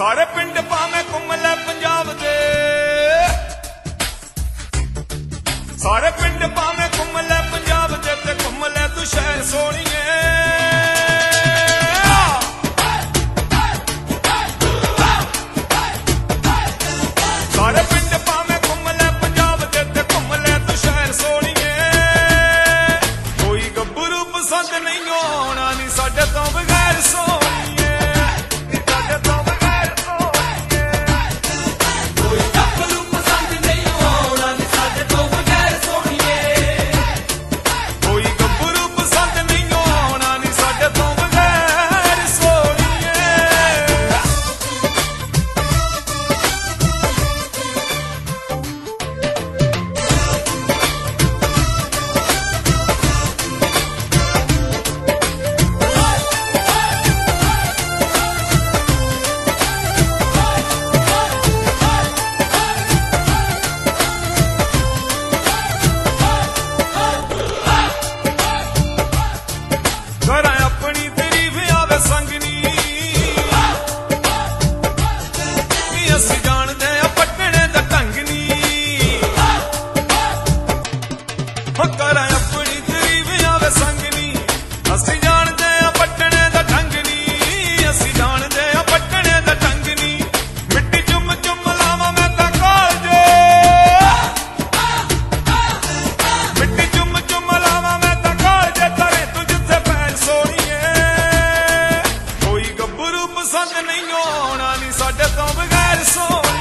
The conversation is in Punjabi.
सारे पिंड भावें घुम लै पंजाब दे, सारे पिंड भावें घुम लै पंजाब दे ते घुम लै तू शहर सोहणीए। सारे पिंड भावें घुम लै पंजाब दे ते घुम लै तू शहर सोहणीए। कोई गब्बरू पसंद नहीं आना नी साडे तो बगैर सोहणीए। ਅਸੀਂ ਜਾਣਦੇ ਆ ਪੱਟਣੇ ਦਾ ਢੰਗ ਨੀ, ਹੋ ਕਰਾਂ ਆਪਣੀ ਤਰੀਫ ਆਵੇ ਸੰਗ ਨੀ। ਅਸੀਂ ਜਾਣਦੇ ਆ ਪੱਟਣੇ ਦਾ ਢੰਗ ਨੀ, ਅਸੀਂ ਜਾਣਦੇ ਆ ਪੱਟਣੇ ਦਾ ਢੰਗ ਨੀ। ਮਿੱਟੀ ਚੁੰਮ ਚੁੰਮ ਲਾਵਾਂ ਮੈਂ ਤਾਂ ਕਾਲਜੇ, ਮਿੱਟੀ ਚੁੰਮ ਚੁੰਮ ਲਾਵਾਂ ਮੈਂ ਤਾਂ ਕਾਲਜੇ। ਤਰੇ ਤੂੰ ਜਿੱਥੇ ਪੈਰ ਸੋਹਣੀਏ। ਕੋਈ ਗੱਭਰੂ ਪਸੰਦ ਨਹੀਂ ਆਉਣਾ ਨੀ ਸਾਡੇ ਤੋਂ ਬਗੈਰ ਸੋਹਣੀਏ।